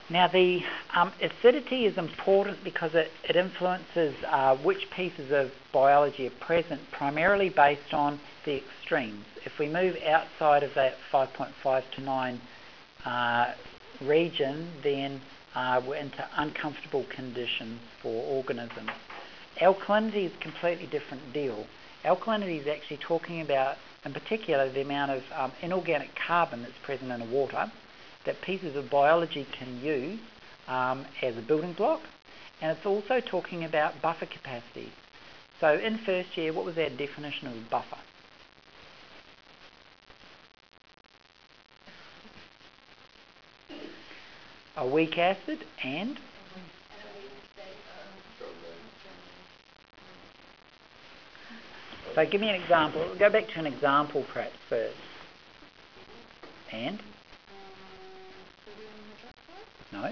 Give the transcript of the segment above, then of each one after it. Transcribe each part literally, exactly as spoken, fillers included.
Now the um, acidity is important because it, it influences uh, which pieces of biology are present, primarily based on the extremes. If we move outside of that five point five to nine uh, region, then uh, we're into uncomfortable conditions for organisms. Alkalinity is a completely different deal. Alkalinity is actually talking about, in particular, the amount of um, inorganic carbon that's present in the water that pieces of biology can use um, as a building block, and it's also talking about buffer capacity. So in first year, what was our definition of a buffer? A weak acid and so give me an example. Go back to an example perhaps first. And? No.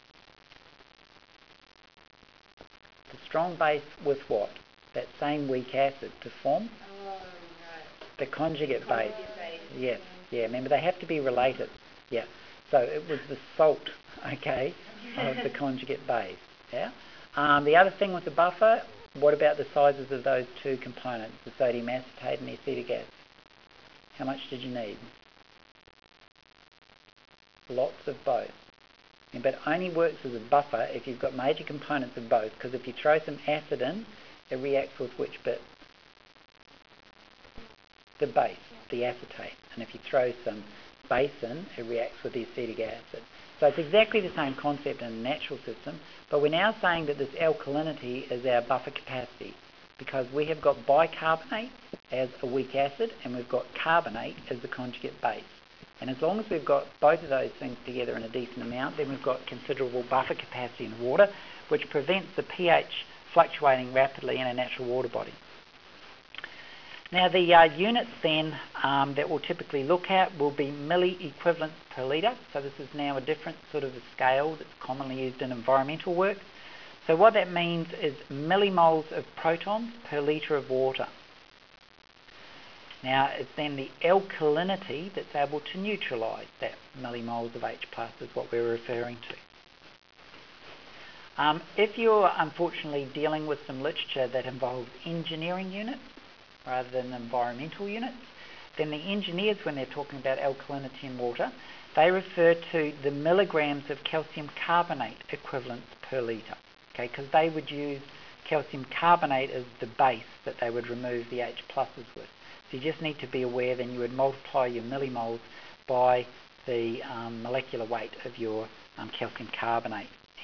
The strong base with what? That same weak acid to form? The conjugate base. Yes. Yeah, remember they have to be related. Yeah. So it was the salt, okay, of the conjugate base. Yeah. Um, the other thing with the buffer, what about the sizes of those two components, the sodium acetate and the acetic acid? How much did you need? Lots of both. But it only works as a buffer if you've got major components of both, because if you throw some acid in, it reacts with which bit? The base, the acetate. And if you throw some base in, it reacts with the acetic acid. So it's exactly the same concept in a natural system, but we're now saying that this alkalinity is our buffer capacity, because we have got bicarbonate as a weak acid, and we've got carbonate as the conjugate base. And as long as we've got both of those things together in a decent amount, then we've got considerable buffer capacity in the water, which prevents the pH fluctuating rapidly in a natural water body. Now the uh, units then um, that we'll typically look at will be milliequivalents per litre. So this is now a different sort of a scale that's commonly used in environmental work. So what that means is millimoles of protons per litre of water. Now it's then the alkalinity that's able to neutralise that millimoles of H plus is what we're referring to. Um, if you're unfortunately dealing with some literature that involves engineering units rather than environmental units, then the engineers, when they're talking about alkalinity in water, they refer to the milligrams of calcium carbonate equivalents per litre, okay, because they would use calcium carbonate as the base that they would remove the H pluses with. So you just need to be aware then you would multiply your millimoles by the um, molecular weight of your um, calcium carbonate.